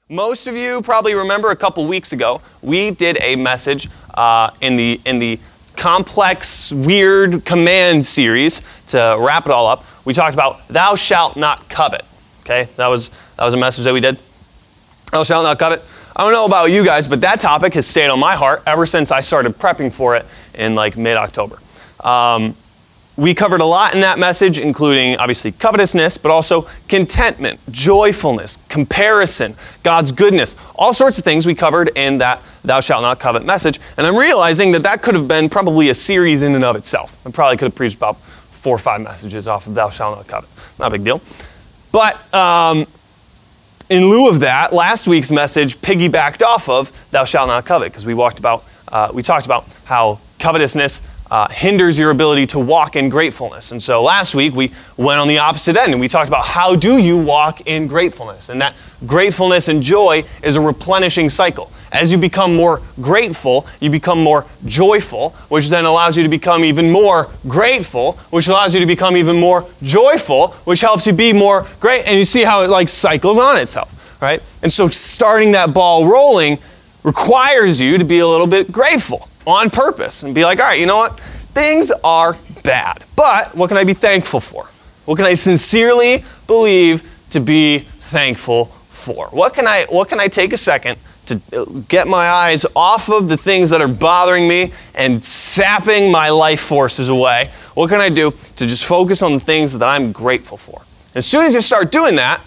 Most of you probably remember a couple weeks ago, we did a message in the complex, weird command series to wrap it all up. We talked about thou shalt not covet. Okay, that was a message that we did. Thou shalt not covet. I don't know about you guys, but that topic has stayed on my heart ever since I started prepping for it in like mid-October. We covered a lot in that message, including obviously covetousness, but also contentment, joyfulness, comparison, God's goodness, all sorts of things we covered in that thou shalt not covet message. And I'm realizing that could have been probably a series in and of itself. I probably could have preached about 4 or 5 messages off of thou shalt not covet. Not a big deal. But in lieu of that, last week's message piggybacked off of thou shalt not covet, because we talked about how covetousness hinders your ability to walk in gratefulness. And so last week we went on the opposite end and we talked about how do you walk in gratefulness, and that gratefulness and joy is a replenishing cycle. As you become more grateful, you become more joyful, which then allows you to become even more grateful, which allows you to become even more joyful, which helps you be more great. And you see how it like cycles on itself, right? And so starting that ball rolling requires you to be a little bit grateful on purpose and be like, all right, you know what? Things are bad, but what can I be thankful for? What can I sincerely believe to be thankful for? What can I take a second to get my eyes off of the things that are bothering me and sapping my life forces away? What can I do to just focus on the things that I'm grateful for? As soon as you start doing that,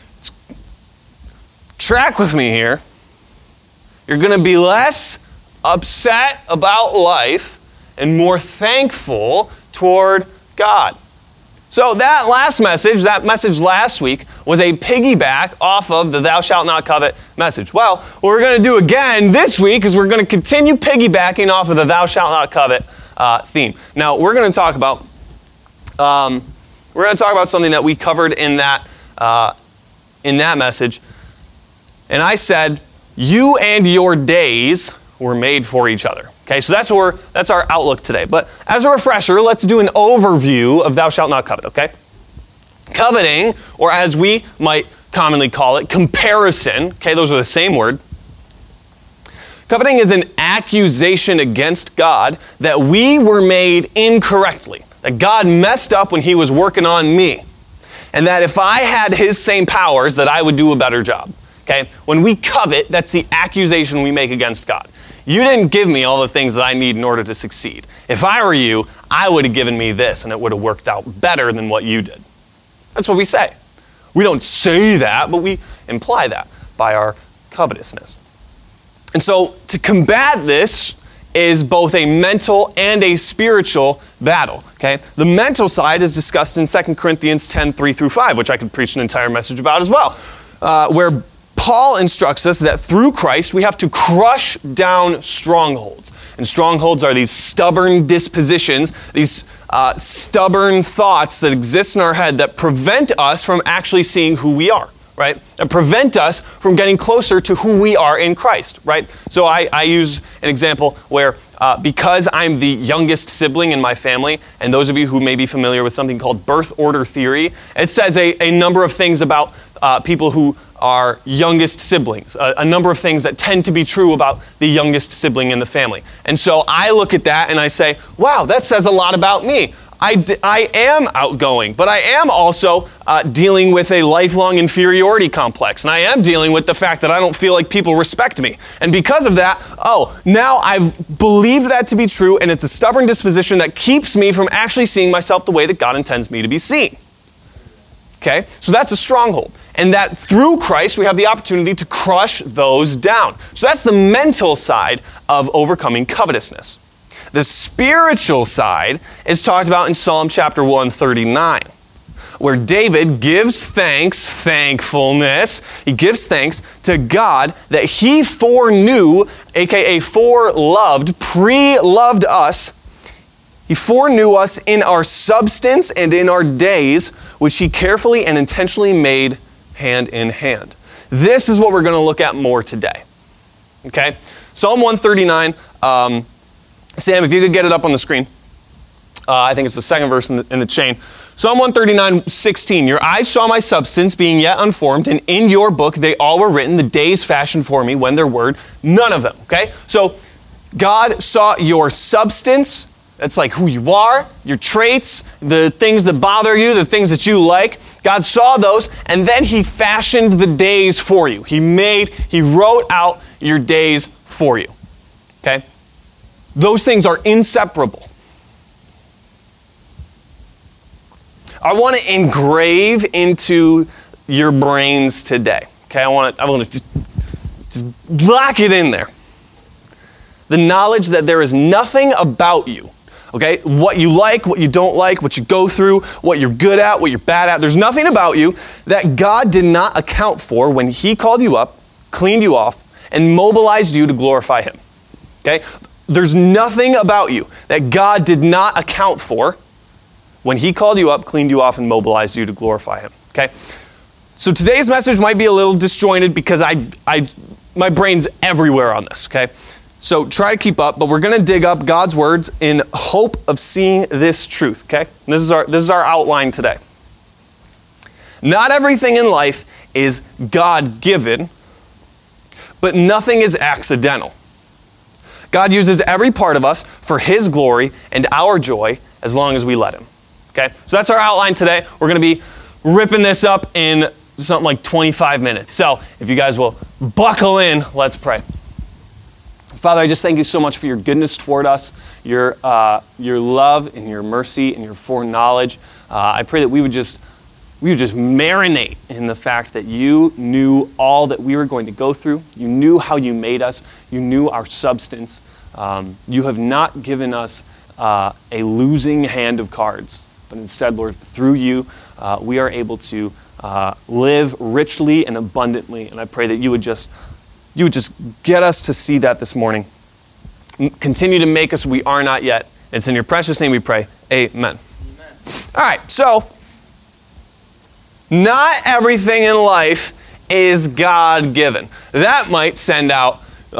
track with me here, you're going to be less upset about life and more thankful toward God. So that message last week was a piggyback off of the thou shalt not covet message. Well, what we're going to do again this week is we're going to continue piggybacking off of the thou shalt not covet theme. Now, we're going to talk about something that we covered in that message. And I said, you and your days were made for each other. Okay, so that's our outlook today. But as a refresher, let's do an overview of thou shalt not covet, okay? Coveting, or as we might commonly call it, comparison, okay, those are the same word. Coveting is an accusation against God that we were made incorrectly, that God messed up when he was working on me, and that if I had his same powers, that I would do a better job. Okay, when we covet, that's the accusation we make against God. You didn't give me all the things that I need in order to succeed. If I were you, I would have given me this, and it would have worked out better than what you did. That's what we say. We don't say that, but we imply that by our covetousness. And so to combat this is both a mental and a spiritual battle. Okay, the mental side is discussed in 2 Corinthians 10, 3 through 5, which I could preach an entire message about as well, where Paul instructs us that through Christ we have to crush down strongholds. And strongholds are these stubborn dispositions, these stubborn thoughts that exist in our head that prevent us from actually seeing who we are, right? That prevent us from getting closer to who we are in Christ, right? So I use an example where because I'm the youngest sibling in my family, and those of you who may be familiar with something called birth order theory, it says a number of things about people who are youngest siblings, a number of things that tend to be true about the youngest sibling in the family. And so I look at that and I say, wow, that says a lot about me. I am outgoing, but I am also dealing with a lifelong inferiority complex. And I am dealing with the fact that I don't feel like people respect me. And because of that, now I've believed that to be true, and it's a stubborn disposition that keeps me from actually seeing myself the way that God intends me to be seen. Okay, so that's a stronghold. And that through Christ, we have the opportunity to crush those down. So that's the mental side of overcoming covetousness. The spiritual side is talked about in Psalm chapter 139, where David gives thankfulness. He gives thanks to God that he foreknew, aka foreloved, pre-loved us. He foreknew us in our substance and in our days, which he carefully and intentionally made hand in hand. This is what we're going to look at more today. Okay? Psalm 139. Sam, if you could get it up on the screen. I think it's the second verse in the chain. Psalm 139:16, your eyes saw my substance being yet unformed, and in your book they all were written, the days fashioned for me, when there were none of them. Okay? So God saw your substance. That's like who you are, your traits, the things that bother you, the things that you like. God saw those, and then he fashioned the days for you. He wrote out your days for you. Okay? Those things are inseparable. I want to engrave into your brains today. Okay, I want to just lock it in there. The knowledge that there is nothing about you, okay, what you like, what you don't like, what you go through, what you're good at, what you're bad at, there's nothing about you that God did not account for when he called you up, cleaned you off, and mobilized you to glorify him. Okay? There's nothing about you that God did not account for when he called you up, cleaned you off, and mobilized you to glorify him. Okay? So today's message might be a little disjointed because my brain's everywhere on this, okay? So try to keep up, but we're going to dig up God's words in hope of seeing this truth, okay? This is our outline today. Not everything in life is God-given, but nothing is accidental. God uses every part of us for his glory and our joy as long as we let him. Okay, so that's our outline today. We're going to be ripping this up in something like 25 minutes. So if you guys will buckle in, let's pray. Father, I just thank you so much for your goodness toward us, your love and your mercy and your foreknowledge. I pray that we would just marinate in the fact that you knew all that we were going to go through. You knew how you made us. You knew our substance. You have not given us a losing hand of cards. But instead, Lord, through you, we are able to live richly and abundantly. And I pray that you would just get us to see that this morning. Continue to make us who we are not yet. It's in your precious name we pray. Amen. All right, so not everything in life is God-given. That might send out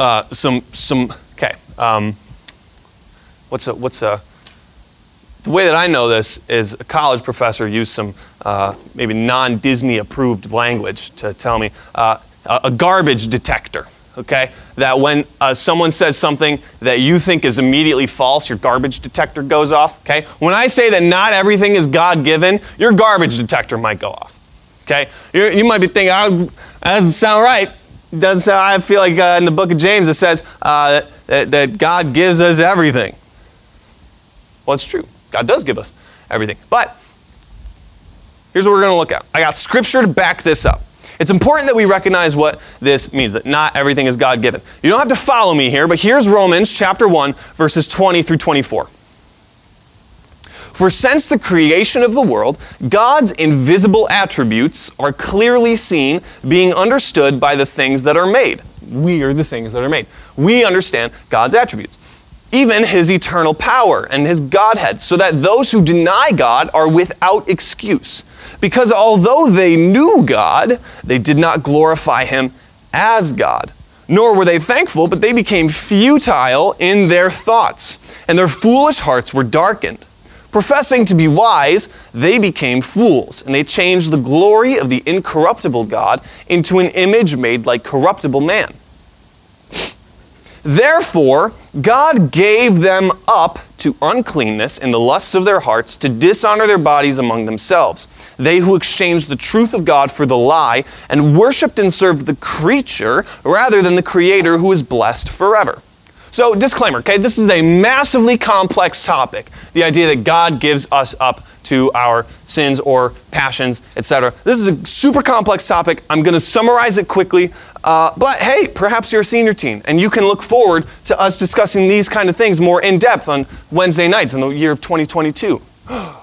the way that I know this is a college professor used some maybe non-Disney approved language to tell me a garbage detector, okay? That when someone says something that you think is immediately false, your garbage detector goes off, okay? When I say that not everything is God-given, your garbage detector might go off, okay? You might be thinking, that doesn't sound right. Doesn't sound, I feel like in the book of James it says that God gives us everything. Well, it's true. God does give us everything. But here's what we're going to look at. I got scripture to back this up. It's important that we recognize what this means, that not everything is God-given. You don't have to follow me here, but here's Romans chapter 1, verses 20 through 24. For since the creation of the world, God's invisible attributes are clearly seen, being understood by the things that are made. We are the things that are made. We understand God's attributes. Even his eternal power and his Godhead, so that those who deny God are without excuse. Because although they knew God, they did not glorify him as God. Nor were they thankful, but they became futile in their thoughts, and their foolish hearts were darkened. Professing to be wise, they became fools, and they changed the glory of the incorruptible God into an image made like corruptible man. Therefore, God gave them up to uncleanness in the lusts of their hearts to dishonor their bodies among themselves. They who exchanged the truth of God for the lie and worshipped and served the creature rather than the Creator who is blessed forever. So, disclaimer, okay, this is a massively complex topic. The idea that God gives us up to our sins or passions, etc. This is a super complex topic. I'm going to summarize it quickly. But hey, perhaps you're a senior teen, and you can look forward to us discussing these kind of things more in depth on Wednesday nights in the year of 2022. Wow.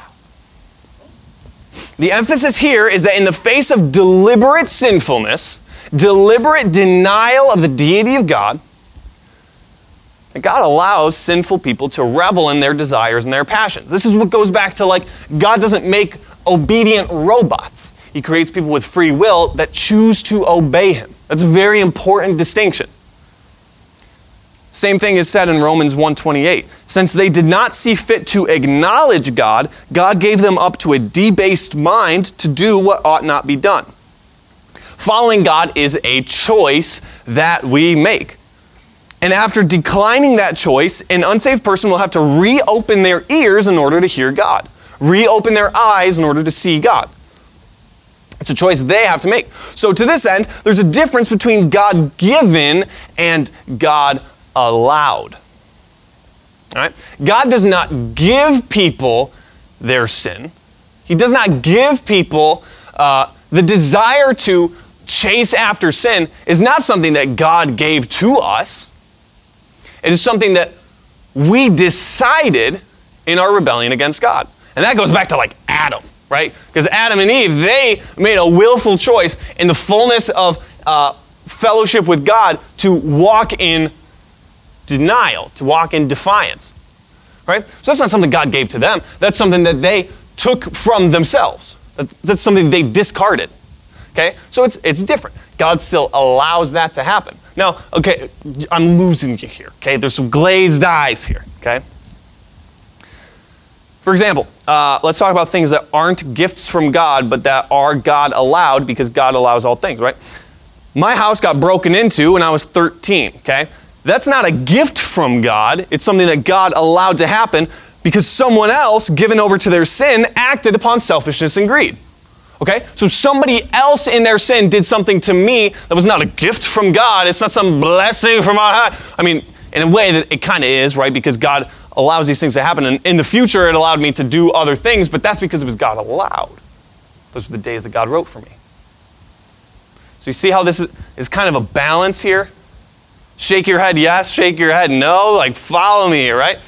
The emphasis here is that in the face of deliberate sinfulness, deliberate denial of the deity of God, God allows sinful people to revel in their desires and their passions. This is what goes back to, like, God doesn't make obedient robots. He creates people with free will that choose to obey him. That's a very important distinction. Same thing is said in Romans 1:28. Since they did not see fit to acknowledge God, God gave them up to a debased mind to do what ought not be done. Following God is a choice that we make. And after declining that choice, an unsaved person will have to reopen their ears in order to hear God. Reopen their eyes in order to see God. It's a choice they have to make. So to this end, there's a difference between God-given and God-allowed. All right? God does not give people their sin. He does not give people the desire to chase after sin is not something that God gave to us. It is something that we decided in our rebellion against God. And that goes back to like Adam, right? Because Adam and Eve, they made a willful choice in the fullness of fellowship with God to walk in denial, to walk in defiance, right? So that's not something God gave to them. That's something that they took from themselves. That's something they discarded, okay? So it's different. God still allows that to happen. Now, okay, I'm losing you here, okay? There's some glazed eyes here, okay? For example, let's talk about things that aren't gifts from God, but that are God allowed because God allows all things, right? My house got broken into when I was 13, okay? That's not a gift from God. It's something that God allowed to happen because someone else, given over to their sin, acted upon selfishness and greed. Okay? So somebody else in their sin did something to me that was not a gift from God. It's not some blessing from on high. I mean, in a way that it kind of is, right? Because God allows these things to happen. And in the future, it allowed me to do other things, but that's because it was God allowed. Those were the days that God wrote for me. So you see how this is kind of a balance here? Shake your head yes, shake your head no, like follow me here, right?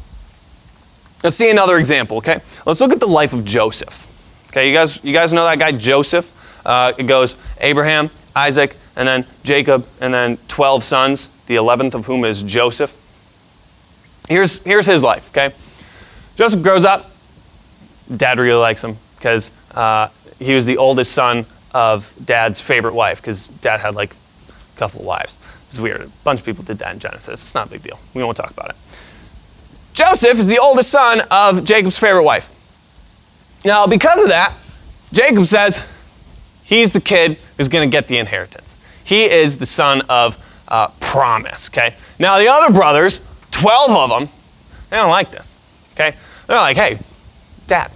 Let's see another example, okay? Let's look at the life of Joseph. Okay, you guys know that guy Joseph? It goes Abraham, Isaac, and then Jacob, and then 12 sons, the 11th of whom is Joseph. Here's his life, okay? Joseph grows up. Dad really likes him because he was the oldest son of Dad's favorite wife because Dad had like a couple of wives. It's weird. A bunch of people did that in Genesis. It's not a big deal. We won't talk about it. Joseph is the oldest son of Jacob's favorite wife. Now, because of that, Jacob says he's the kid who's going to get the inheritance. He is the son of promise, okay? Now, the other brothers, 12 of them, they don't like this, okay? They're like, hey, Dad,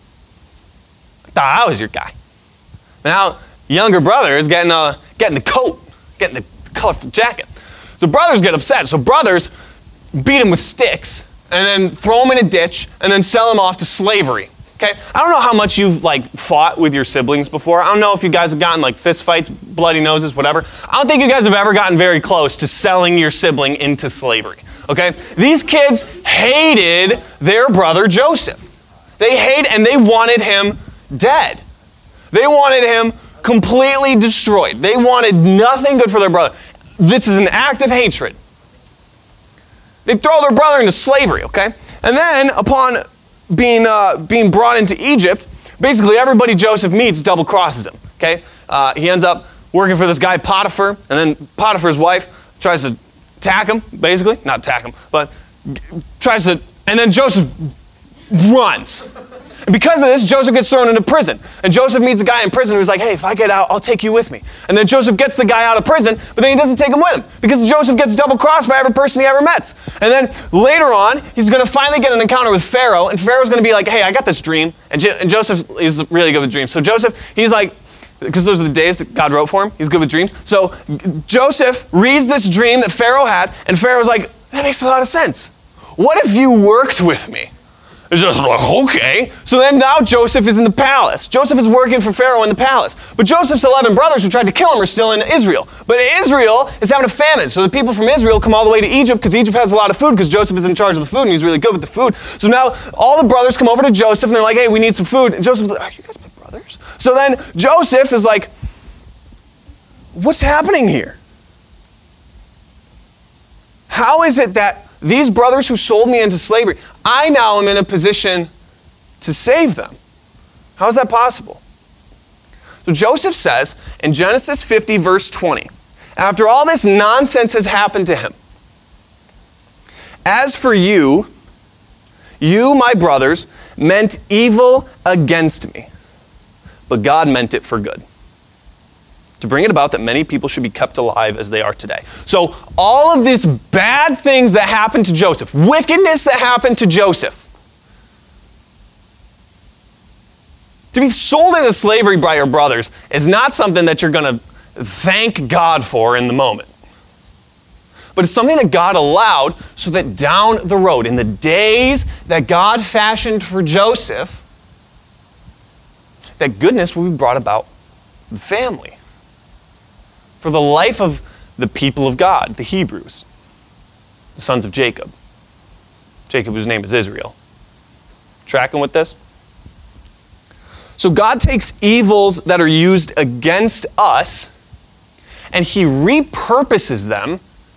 I thought I was your guy. Now, younger brother is getting the coat, getting the colorful jacket. So brothers get upset. So brothers beat him with sticks and then throw him in a ditch and then sell him off to slavery. Okay? I don't know how much you've like fought with your siblings before. I don't know if you guys have gotten like fist fights, bloody noses, whatever. I don't think you guys have ever gotten very close to selling your sibling into slavery. Okay? These kids hated their brother Joseph. They wanted him dead. They wanted him completely destroyed. They wanted nothing good for their brother. This is an act of hatred. They throw their brother into slavery, okay? And then upon being brought into Egypt, basically everybody Joseph meets double crosses him, okay? He ends up working for this guy Potiphar, and then Potiphar's wife tries to attack him, basically. Not attack him, but tries to, and then Joseph runs. And because of this, Joseph gets thrown into prison. And Joseph meets a guy in prison who's like, hey, if I get out, I'll take you with me. And then Joseph gets the guy out of prison, but then he doesn't take him with him because Joseph gets double-crossed by every person he ever met. And then later on, he's going to finally get an encounter with Pharaoh, and Pharaoh's going to be like, hey, I got this dream. And Joseph is really good with dreams. So Joseph, he's like, because those are the days that God wrote for him, he's good with dreams. So Joseph reads this dream that Pharaoh had, and Pharaoh's like, that makes a lot of sense. What if you worked with me? It's just like, okay. So then now Joseph is in the palace. Joseph is working for Pharaoh in the palace. But Joseph's 11 brothers who tried to kill him are still in Israel. But Israel is having a famine. So the people from Israel come all the way to Egypt because Egypt has a lot of food because Joseph is in charge of the food and he's really good with the food. So now all the brothers come over to Joseph and they're like, hey, we need some food. And Joseph's like, are you guys my brothers? So then Joseph is like, what's happening here? How is it that these brothers who sold me into slavery, I now am in a position to save them? How is that possible? So Joseph says in Genesis 50, verse 20, after all this nonsense has happened to him, As for you, my brothers, meant evil against me, but God meant it for good, to bring it about that many people should be kept alive as they are today. So all of these bad things that happened to Joseph, wickedness that happened to Joseph, to be sold into slavery by your brothers is not something that you're going to thank God for in the moment. But it's something that God allowed so that down the road, in the days that God fashioned for Joseph, that goodness will be brought about for the family, for the life of the people of God, the Hebrews, the sons of Jacob. Jacob, whose name is Israel. Tracking with this? So God takes evils that are used against us, and he repurposes them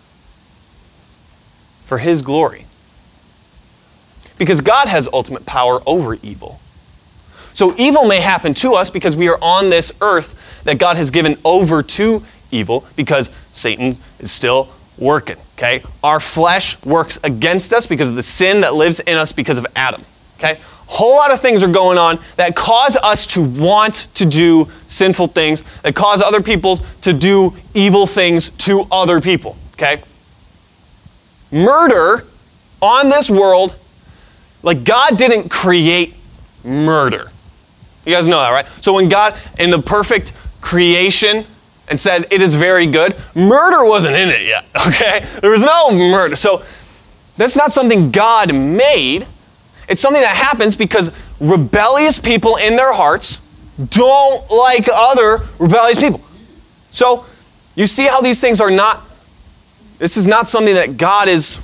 for his glory. Because God has ultimate power over evil. So evil may happen to us because we are on this earth that God has given over to evil because Satan is still working, okay? Our flesh works against us because of the sin that lives in us because of Adam, okay? Whole lot of things are going on that cause us to want to do sinful things, that cause other people to do evil things to other people, okay? Murder on this world, like God didn't create murder. You guys know that, right? So when God, in the perfect creation, and said, it is very good, murder wasn't in it yet, okay? There was no murder. So that's not something God made. It's something that happens because rebellious people in their hearts don't like other rebellious people. So you see how these things are not, this is not something that God is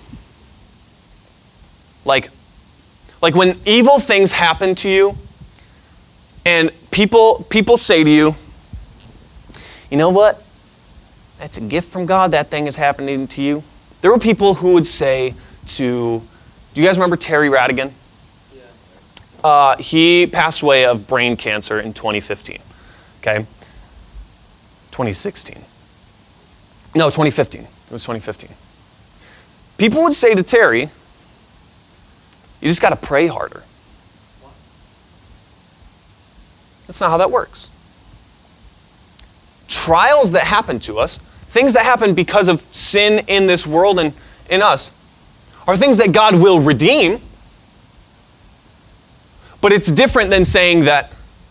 like when evil things happen to you and people say to you, you know what? That's a gift from God. That thing is happening to you. There were people who would say do you guys remember Terry Rattigan? Yeah. He passed away of brain cancer in 2015. Okay? 2016. No, 2015. It was 2015. People would say to Terry, you just got to pray harder. That's not how that works. Trials that happen to us, things that happen because of sin in this world and in us, are things that God will redeem. But it's different than saying that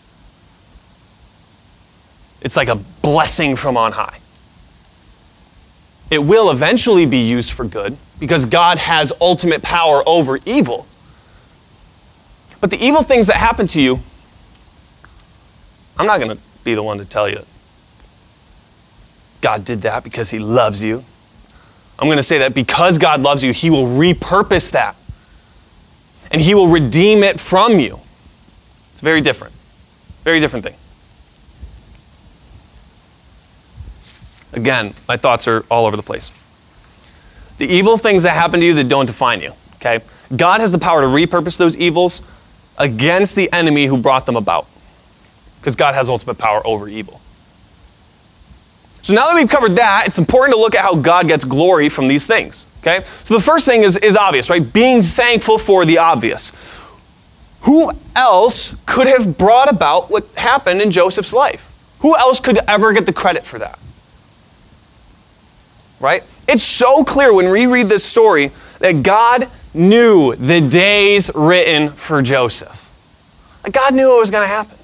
it's like a blessing from on high. It will eventually be used for good because God has ultimate power over evil. But the evil things that happen to you, I'm not going to be the one to tell you God did that because he loves you. I'm going to say that because God loves you, he will repurpose that. And he will redeem it from you. It's very different. Very different thing. Again, my thoughts are all over the place. The evil things that happen to you that don't define you, okay? God has the power to repurpose those evils against the enemy who brought them about. Because God has ultimate power over evil. So now that we've covered that, it's important to look at how God gets glory from these things, okay? So the first thing is obvious, right? Being thankful for the obvious. Who else could have brought about what happened in Joseph's life? Who else could ever get the credit for that? Right? It's so clear when we read this story that God knew the days written for Joseph. Like God knew it was going to happen.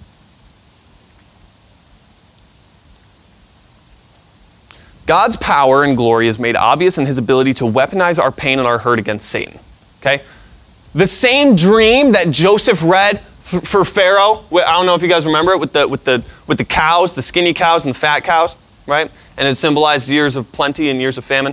God's power and glory is made obvious in his ability to weaponize our pain and our hurt against Satan. Okay? The same dream that Joseph read for Pharaoh, I don't know if you guys remember it, with the cows, the skinny cows and the fat cows, right? And it symbolized years of plenty and years of famine.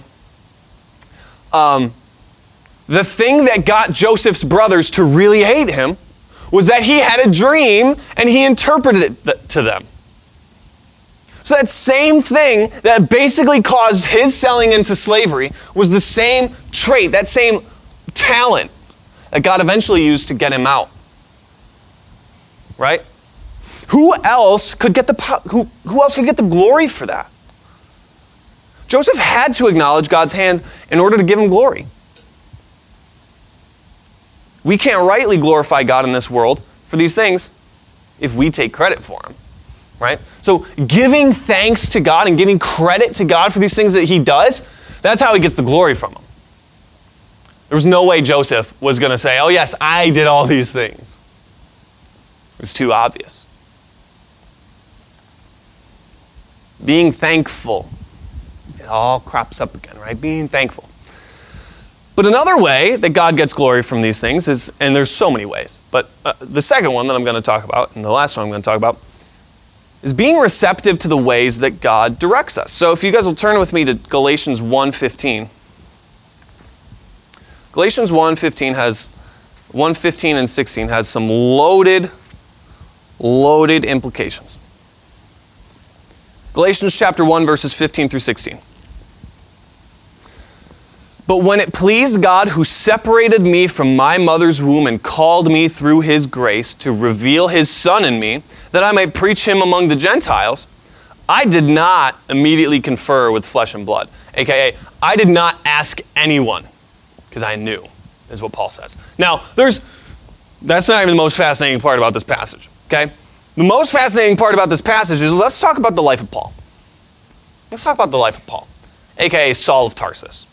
The thing that got Joseph's brothers to really hate him was that he had a dream and he interpreted it to them. So that same thing that basically caused his selling into slavery was the same trait, that same talent that God eventually used to get him out. Right? Who else could get the glory for that? Joseph had to acknowledge God's hands in order to give him glory. We can't rightly glorify God in this world for these things if we take credit for them, right? So giving thanks to God and giving credit to God for these things that he does, that's how he gets the glory from them. There was no way Joseph was going to say, oh yes, I did all these things. It was too obvious. Being thankful. It all crops up again, right? Being thankful. But another way that God gets glory from these things is, and there's so many ways, but the second one that I'm going to talk about, and the last one I'm going to talk about, is being receptive to the ways that God directs us. So if you guys will turn with me to Galatians 1:15. Galatians 1:15 and 16 has some loaded implications. Galatians chapter 1, verses 15 through 16. But when it pleased God who separated me from my mother's womb and called me through his grace to reveal his Son in me, that I might preach him among the Gentiles, I did not immediately confer with flesh and blood. AKA, I did not ask anyone, because I knew, is what Paul says. Now, that's not even the most fascinating part about this passage, okay? The most fascinating part about this passage is, let's talk about the life of Paul. Let's talk about the life of Paul, AKA Saul of Tarsus.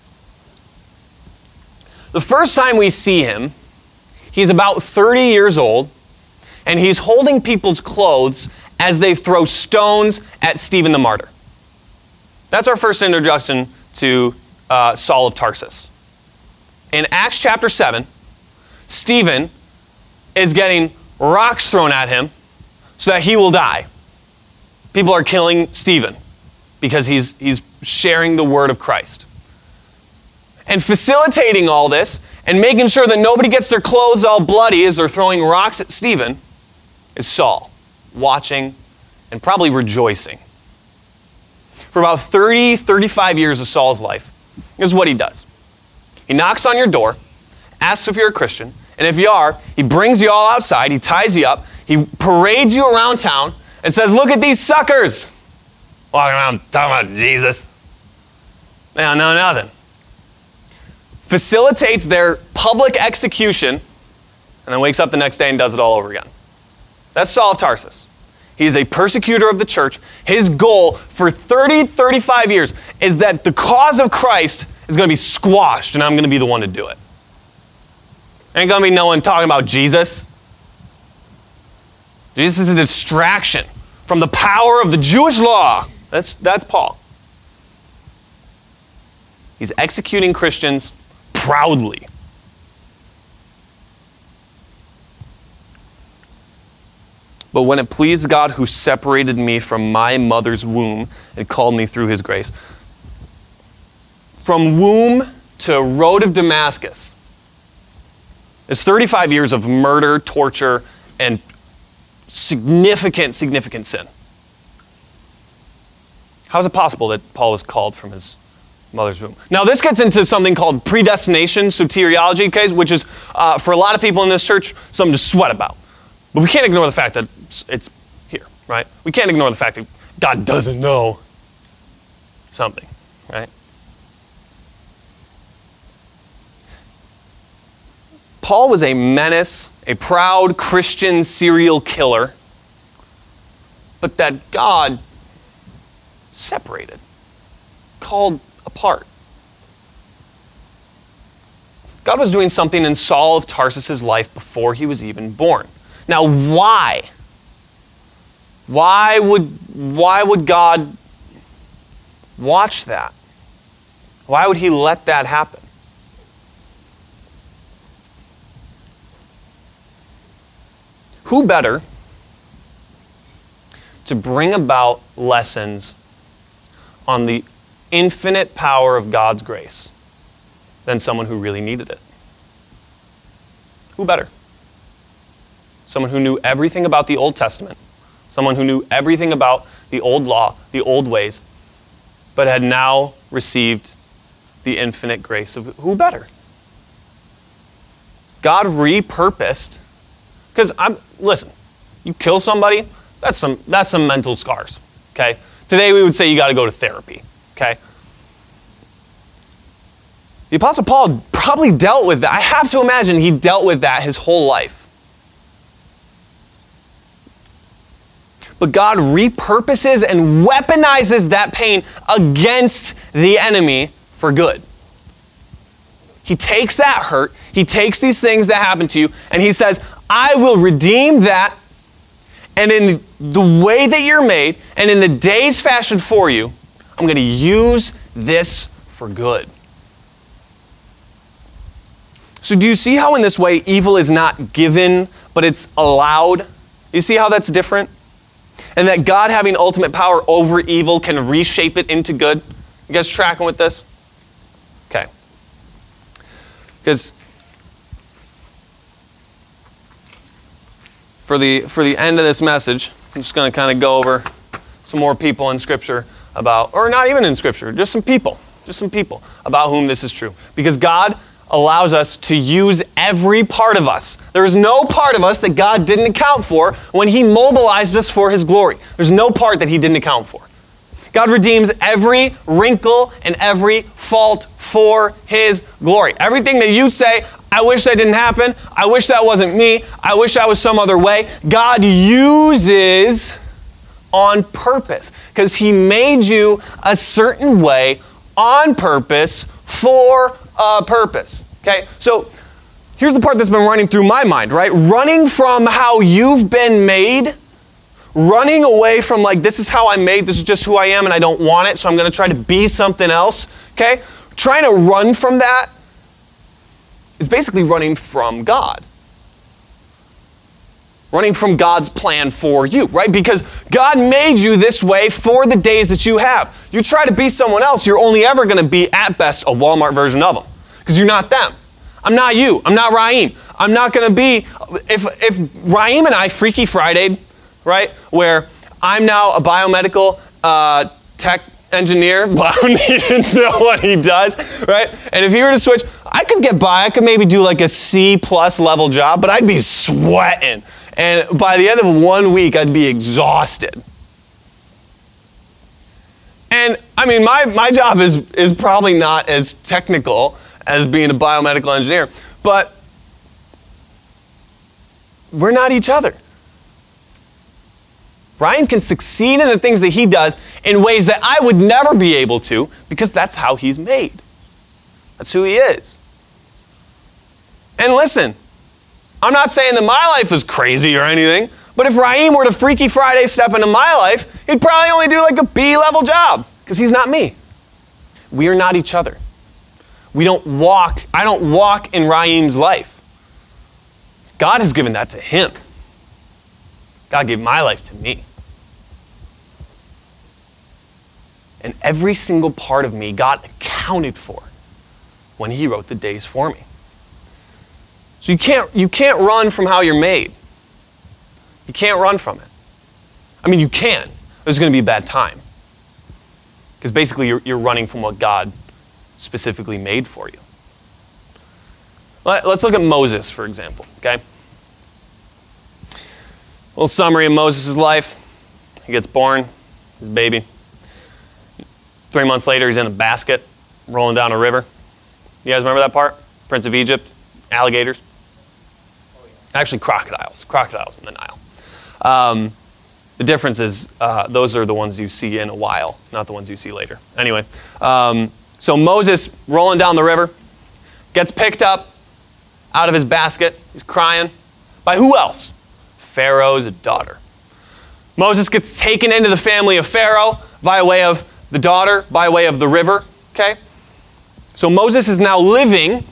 The first time we see him, he's about 30 years old, and he's holding people's clothes as they throw stones at Stephen the martyr. That's our first introduction to Saul of Tarsus. In Acts chapter 7, Stephen is getting rocks thrown at him so that he will die. People are killing Stephen because he's sharing the word of Christ. And facilitating all this and making sure that nobody gets their clothes all bloody as they're throwing rocks at Stephen is Saul, watching and probably rejoicing. For about 35 years of Saul's life, this is what he does. He knocks on your door, asks if you're a Christian, and if you are, he brings you all outside, he ties you up, he parades you around town and says, look at these suckers walking around talking about Jesus. They don't know nothing. Facilitates their public execution, and then wakes up the next day and does it all over again. That's Saul of Tarsus. He is a persecutor of the church. His goal for 35 years is that the cause of Christ is going to be squashed, and I'm going to be the one to do it. Ain't going to be no one talking about Jesus. Jesus is a distraction from the power of the Jewish law. That's Paul. He's executing Christians proudly. But when it pleased God who separated me from my mother's womb and called me through his grace. From womb to road of Damascus is 35 years of murder, torture, and significant sin. How is it possible that Paul was called from his mother's womb? Now, this gets into something called predestination, soteriology, okay, which is, for a lot of people in this church, something to sweat about. But we can't ignore the fact that it's here, right? We can't ignore the fact that God doesn't know something, right? Paul was a menace, a proud Christian serial killer, but that God separated, called apart. God was doing something in Saul of Tarsus' life before he was even born. Now, why? Why would God watch that? Why would he let that happen? Who better to bring about lessons on the infinite power of God's grace than someone who really needed it? Who better? Someone who knew everything about the Old Testament, someone who knew everything about the old law, the old ways, but had now received the infinite grace of who better? God repurposed, because listen, you kill somebody, that's some mental scars, okay? Today we would say you got to go to therapy, okay? The Apostle Paul probably dealt with that. I have to imagine he dealt with that his whole life. But God repurposes and weaponizes that pain against the enemy for good. He takes that hurt, he takes these things that happen to you, and he says, I will redeem that, and in the way that you're made, and in the days fashioned for you, I'm going to use this for good. So do you see how in this way evil is not given, but it's allowed? You see how that's different? And that God having ultimate power over evil can reshape it into good? You guys tracking with this? Okay. Because for the end of this message, I'm just going to kind of go over some more people in Scripture about, or not even in Scripture, just some people about whom this is true. Because God allows us to use every part of us. There is no part of us that God didn't account for when he mobilized us for his glory. There's no part that he didn't account for. God redeems every wrinkle and every fault for his glory. Everything that you say, I wish that didn't happen, I wish that wasn't me, I wish I was some other way, God uses on purpose. Because he made you a certain way on purpose for a purpose. Okay, so here's the part that's been running through my mind, right? Running from how you've been made, running away from like, this is how I'm made, this is just who I am, and I don't want it, so I'm going to try to be something else. Okay, trying to run from that is basically running from God. Running from God's plan for you, right? Because God made you this way for the days that you have. You try to be someone else, you're only ever going to be, at best, a Walmart version of them. Because you're not them. I'm not you. I'm not Raheem. I'm not going to be, if Raheem and I Freaky Friday'd, right, where I'm now a biomedical tech engineer, but I don't need to know what he does, right? And if he were to switch, I could get by. I could maybe do like a C+ level job, but I'd be sweating. And by the end of 1 week, I'd be exhausted. And I mean, my job is probably not as technical as being a biomedical engineer, but we're not each other. Ryan can succeed in the things that he does in ways that I would never be able to, because that's how he's made. That's who he is. And listen, I'm not saying that my life is crazy or anything, but if Raheem were to Freaky Friday step into my life, he'd probably only do like a B-level job, because he's not me. We are not each other. I don't walk in Raheem's life. God has given that to him. God gave my life to me. And every single part of me, God accounted for when he wrote the days for me. So you can't run from how you're made. You can't run from it. I mean, you can. There's going to be a bad time. Because basically you're running from what God specifically made for you. Let's look at Moses, for example, okay? A little summary of Moses' life. He gets born, he's a baby. 3 months later, he's in a basket rolling down a river. You guys remember that part? Prince of Egypt, alligators. Actually, crocodiles in the Nile. The difference is those are the ones you see in a while, not the ones you see later. Anyway, so Moses rolling down the river, gets picked up out of his basket. He's crying. By who else? Pharaoh's daughter. Moses gets taken into the family of Pharaoh by way of the daughter, by way of the river. Okay? So Moses is now living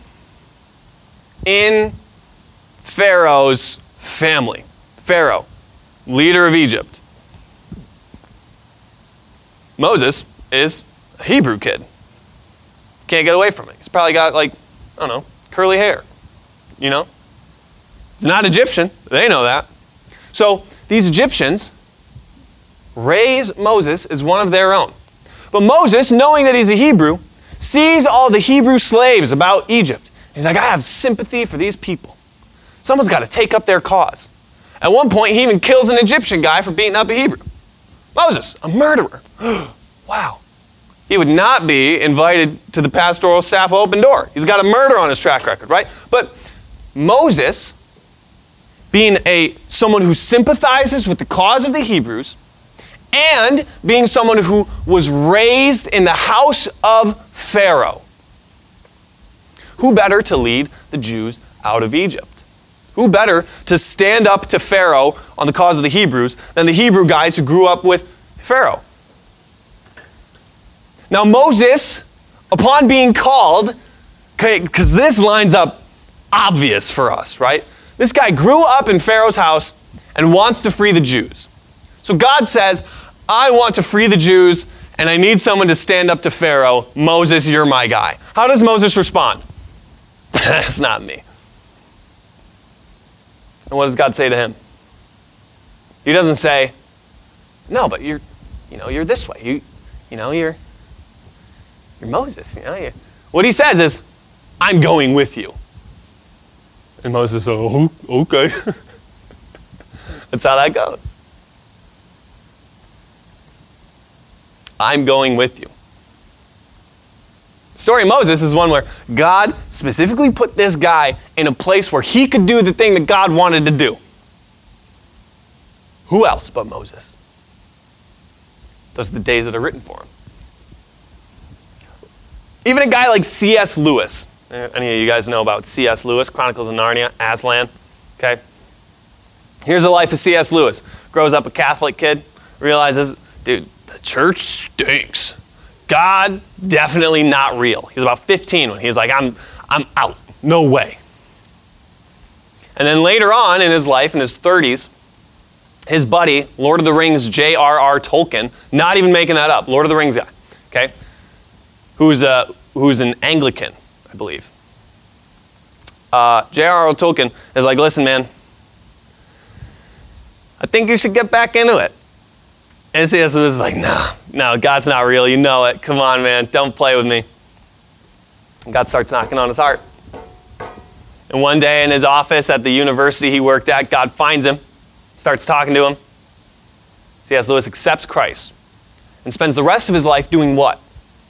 in Pharaoh's family. Pharaoh, leader of Egypt. Moses is a Hebrew kid. Can't get away from it. He's probably got curly hair. You know? He's not Egyptian. They know that. So these Egyptians raise Moses as one of their own. But Moses, knowing that he's a Hebrew, sees all the Hebrew slaves about Egypt. He's like, I have sympathy for these people. Someone's got to take up their cause. At one point, he even kills an Egyptian guy for beating up a Hebrew. Moses, a murderer. Wow. he would not be invited to the pastoral staff of Open Door. He's got a murder on his track record, right? But Moses, being someone who sympathizes with the cause of the Hebrews, and being someone who was raised in the house of Pharaoh, who better to lead the Jews out of Egypt? Who better to stand up to Pharaoh on the cause of the Hebrews than the Hebrew guys who grew up with Pharaoh? Now Moses, upon being called, because this lines up obvious for us, right? This guy grew up in Pharaoh's house and wants to free the Jews. So God says, I want to free the Jews and I need someone to stand up to Pharaoh. Moses, you're my guy. How does Moses respond? That's not me. And what does God say to him? He doesn't say, no, but you're this way. You're Moses. What he says is, I'm going with you. And Moses says, oh, okay. That's how that goes. I'm going with you. The story of Moses is one where God specifically put this guy in a place where he could do the thing that God wanted to do. Who else but Moses? Those are the days that are written for him. Even a guy like C.S. Lewis. Any of you guys know about C.S. Lewis, Chronicles of Narnia, Aslan? Okay. Here's the life of C.S. Lewis. Grows up a Catholic kid, realizes, dude, the church stinks. God, definitely not real. He was about 15 when he was like, I'm out. No way. And then later on in his life, in his 30s, his buddy, Lord of the Rings J.R.R. Tolkien, not even making that up, Lord of the Rings guy, okay, who's an Anglican, I believe. J.R.R. Tolkien is like, listen, man, I think you should get back into it. And C.S. Lewis is like, no, God's not real. You know it. Come on, man. Don't play with me. And God starts knocking on his heart. And one day in his office at the university he worked at, God finds him, starts talking to him. C.S. Lewis accepts Christ and spends the rest of his life doing what?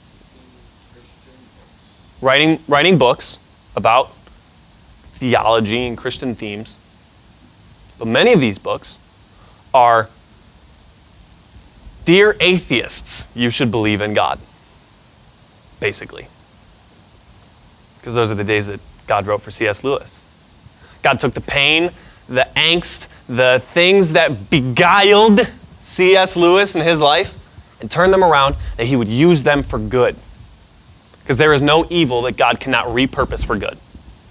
Writing books about theology and Christian themes. But many of these books are, dear atheists, you should believe in God. Basically. Because those are the days that God wrote for C.S. Lewis. God took the pain, the angst, the things that beguiled C.S. Lewis in his life and turned them around, that he would use them for good. Because there is no evil that God cannot repurpose for good.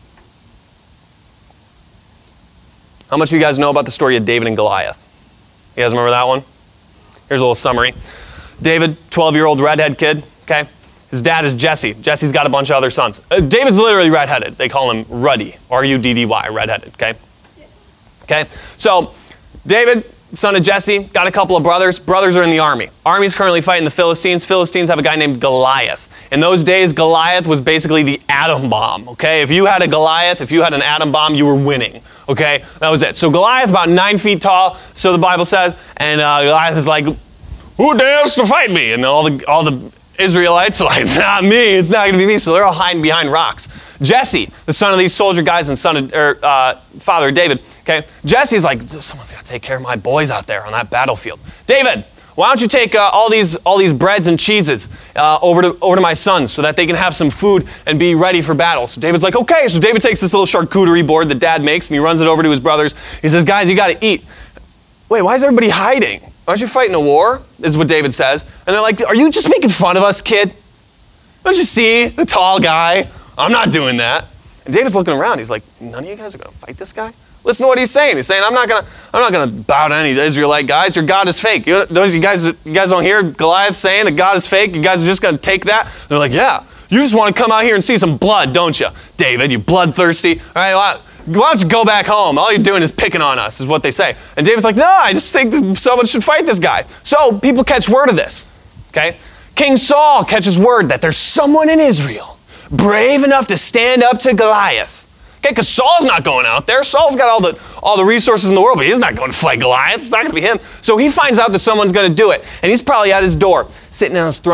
How much of you guys know about the story of David and Goliath? You guys remember that one? Here's a little summary. David, 12-year-old redhead kid, okay? His dad is Jesse. Jesse's got a bunch of other sons. David's literally redheaded. They call him Ruddy, R-U-D-D-Y, redheaded, okay? Yes. Okay, so David, son of Jesse, got a couple of brothers. Brothers are in the army. Army's currently fighting the Philistines. Philistines have a guy named Goliath. In those days, Goliath was basically the atom bomb, okay? If you had a Goliath, if you had an atom bomb, you were winning, okay? That was it. So Goliath, about 9 feet tall, so the Bible says, and Goliath is like, who dares to fight me? And all the Israelites are like, not me, it's not going to be me. So they're all hiding behind rocks. Jesse, the son of these soldier guys and father of David, okay? Jesse's like, someone's got to take care of my boys out there on that battlefield. David, why don't you take all these breads and cheeses over to my sons so that they can have some food and be ready for battle? So David's like, okay. So David takes this little charcuterie board that dad makes and he runs it over to his brothers. He says, guys, you got to eat. Wait, why is everybody hiding? Aren't you fighting a war? This is what David says. And they're like, are you just making fun of us, kid? Don't you see the tall guy? I'm not doing that. And David's looking around. He's like, none of you guys are going to fight this guy? Listen to what he's saying. He's saying, I'm not gonna bow to any Israelite guys. Your God is fake. You guys don't hear Goliath saying that God is fake? You guys are just gonna take that? They're like, yeah. You just want to come out here and see some blood, don't you? David, you bloodthirsty. All right, why don't you go back home? All you're doing is picking on us, is what they say. And David's like, no, I just think that someone should fight this guy. So people catch word of this, okay? King Saul catches word that there's someone in Israel brave enough to stand up to Goliath. Okay, because Saul's not going out there. Saul's got all the resources in the world, but he's not going to fight Goliath. It's not going to be him. So he finds out that someone's going to do it. And he's probably at his door, sitting on his throne,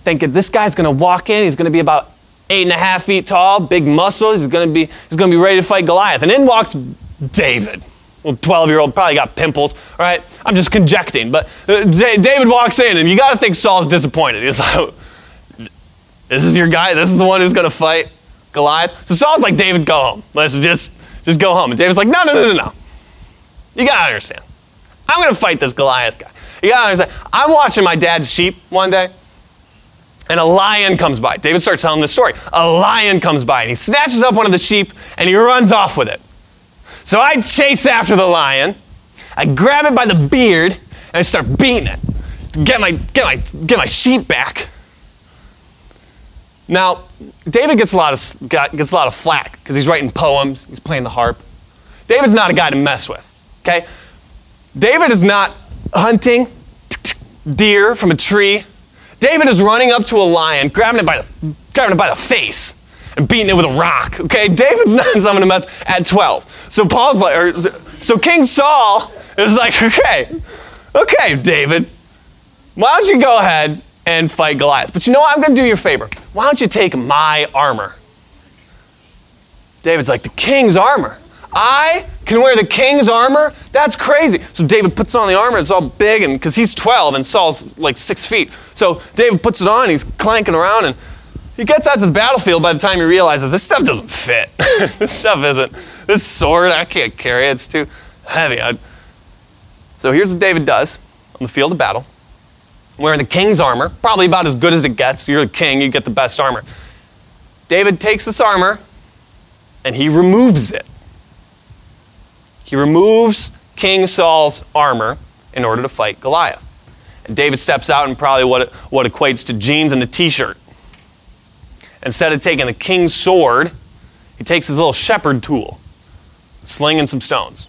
thinking this guy's going to walk in, he's going to be about 8.5 feet tall, big muscles, he's going to be ready to fight Goliath. And in walks David. Well, 12-year-old, probably got pimples, all right? I'm just conjecting, but David walks in, and you got to think Saul's disappointed. He's like, this is your guy? This is the one who's going to fight Goliath? So Saul's like, David, go home. Let's just go home. And David's like, no. You got to understand. I'm going to fight this Goliath guy. You got to understand. I'm watching my dad's sheep one day, and a lion comes by. David starts telling this story. A lion comes by, and he snatches up one of the sheep, and he runs off with it. So I chase after the lion. I grab it by the beard, and I start beating it to get my sheep back. Now, David gets a lot of flack because he's writing poems. He's playing the harp. David's not a guy to mess with. Okay, David is not hunting deer from a tree. David is running up to a lion, grabbing it by the face, and beating it with a rock. Okay, David's not someone to mess at 12. So King Saul is like, okay, David, why don't you go ahead and fight Goliath? But you know what? I'm going to do you a favor. Why don't you take my armor? David's like, the king's armor? I can wear the king's armor? That's crazy. So David puts on the armor. It's all big, and because he's 12 and Saul's like 6 feet. So David puts it on. He's clanking around, and he gets out to the battlefield. By the time he realizes this stuff doesn't fit. This sword, I can't carry it. It's too heavy. So here's what David does on the field of battle. Wearing the king's armor, probably about as good as it gets. You're the king, you get the best armor. David takes this armor, and he removes it. He removes King Saul's armor in order to fight Goliath. And David steps out in probably what equates to jeans and a t-shirt. Instead of taking the king's sword, he takes his little shepherd tool, sling and some stones.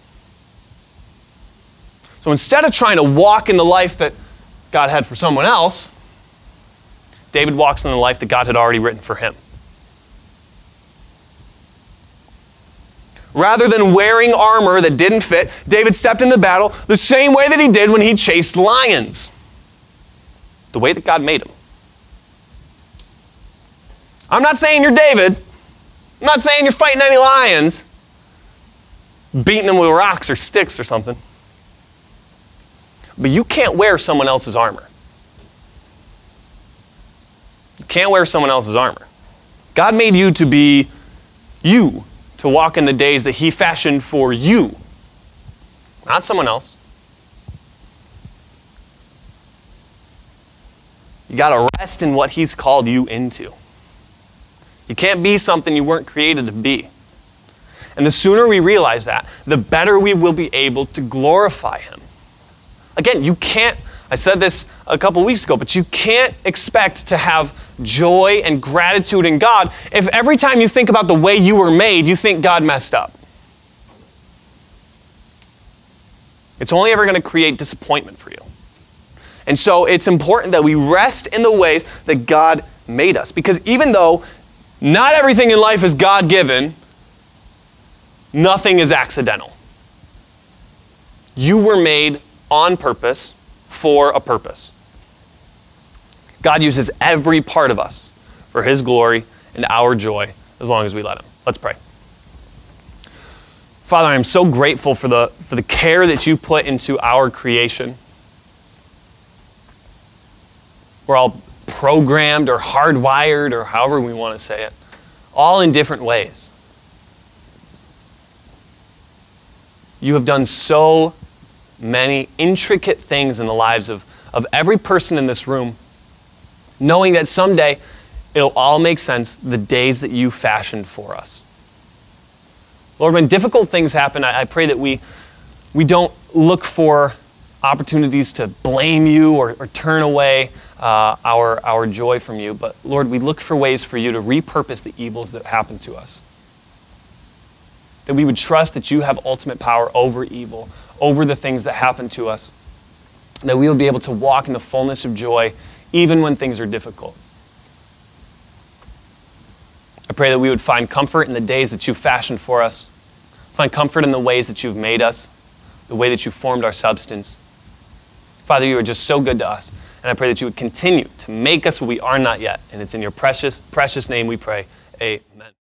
So instead of trying to walk in the life that God had for someone else, David walks in the life that God had already written for him. Rather than wearing armor that didn't fit, David stepped into battle the same way that he did when he chased lions. The way that God made him. I'm not saying you're David. I'm not saying you're fighting any lions, beating them with rocks or sticks or something. But you can't wear someone else's armor. You can't wear someone else's armor. God made you to be you, to walk in the days that he fashioned for you, not someone else. You got to rest in what he's called you into. You can't be something you weren't created to be. And the sooner we realize that, the better we will be able to glorify him. Again, you can't, I said this a couple weeks ago, but you can't expect to have joy and gratitude in God if every time you think about the way you were made, you think God messed up. It's only ever going to create disappointment for you. And so it's important that we rest in the ways that God made us. Because even though not everything in life is God-given, nothing is accidental. You were made on purpose for a purpose. God uses every part of us for his glory and our joy as long as we let him. Let's pray. Father, I'm so grateful for the care that you put into our creation. We're all programmed or hardwired or however we want to say it, all in different ways. You have done so many intricate things in the lives of every person in this room, knowing that someday it'll all make sense the days that you fashioned for us. Lord, when difficult things happen, I pray that we don't look for opportunities to blame you or turn away our joy from you, but Lord, we look for ways for you to repurpose the evils that happen to us. That we would trust that you have ultimate power over evil, over the things that happen to us, that we will be able to walk in the fullness of joy even when things are difficult. I pray that we would find comfort in the days that you've fashioned for us, find comfort in the ways that you've made us, the way that you formed our substance. Father, you are just so good to us, and And I pray that you would continue to make us what we are not yet. And it's in your precious, precious name we pray. Amen.